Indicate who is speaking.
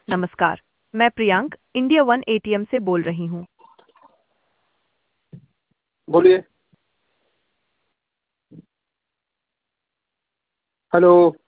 Speaker 1: नमस्कार। मैं Priyank India one ATM से बोल रही हूँ।
Speaker 2: बोलिए। हेलो।